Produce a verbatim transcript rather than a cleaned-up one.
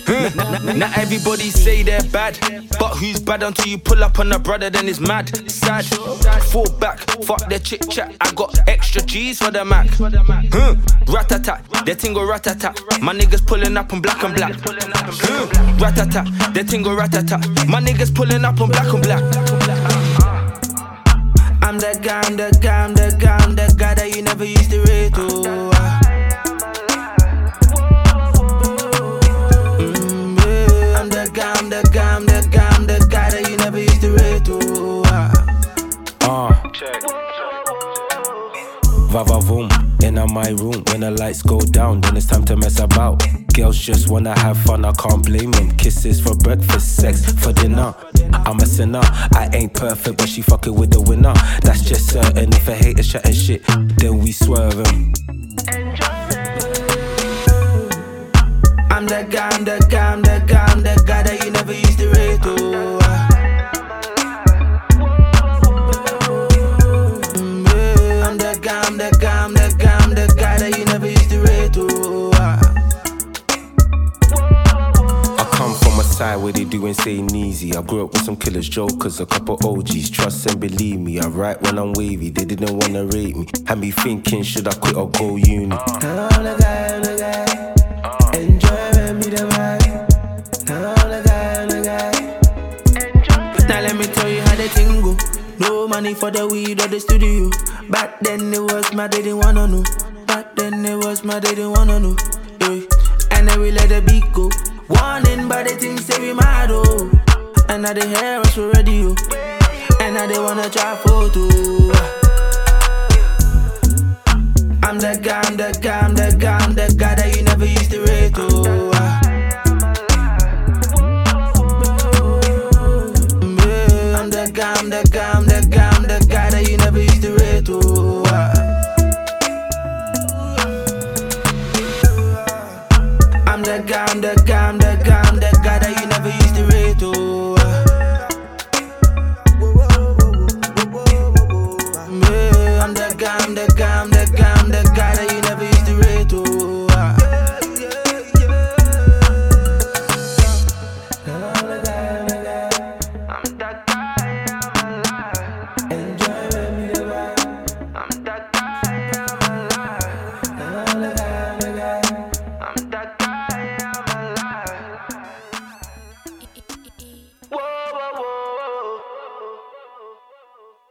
Not everybody say they're bad, but who's bad until you pull up on a brother, then it's mad, sad. Fall back, fuck their chit chat. I got extra cheese for the Mac. Huh. Rat-a-tat, their ting go rat-a-tat. My niggas pulling up on black and black. Huh. Rat-a-tat, their ting go rat-a-tat. My niggas pulling up on black and black. I'm the guy, I'm the guy, I'm the guy, I'm the guy that you never used to rate to. I'm the guy, I'm the guy, I'm the guy, I'm the guy that you never used to rate to. Uh, check. Vava voom, in my room. When the lights go down, then it's time to mess about. Girls just wanna have fun, I can't blame them. Kisses for breakfast, sex for dinner. I'm a sinner, I ain't perfect, but she fucking with the winner. That's just certain. If a hater chatting shit, then we swerve him. I'm the guy, I'm the guy, I'm the guy, I'm the guy that you never used to rate to. I'm the guy, I'm the guy, I'm the guy, I'm the guy that you never used to rate to. I come from a side where they do insane easy. I grew up with some killers, jokers, a couple O Gs. Trust and believe me, I write when I'm wavy. They didn't wanna rate me. Had me thinking, should I quit or go uni? I'm the guy, I'm the guy. Now let me tell you how the thing go. No money for the weed or the studio. Back then it was my, they didn't wanna know. Back then it was my, they didn't wanna know. Yeah. And then we let the beat go. Warning by the things say we mad oh. And now they hear us for radio. And now they wanna try photo. I'm the guy, I'm the guy, I'm the guy, I'm the guy that you never used to rate to. I'm the guy, I'm the guy, I'm the guy, I'm the guy that you never used to rate to. I'm the guy, I'm the guy, I'm the guy.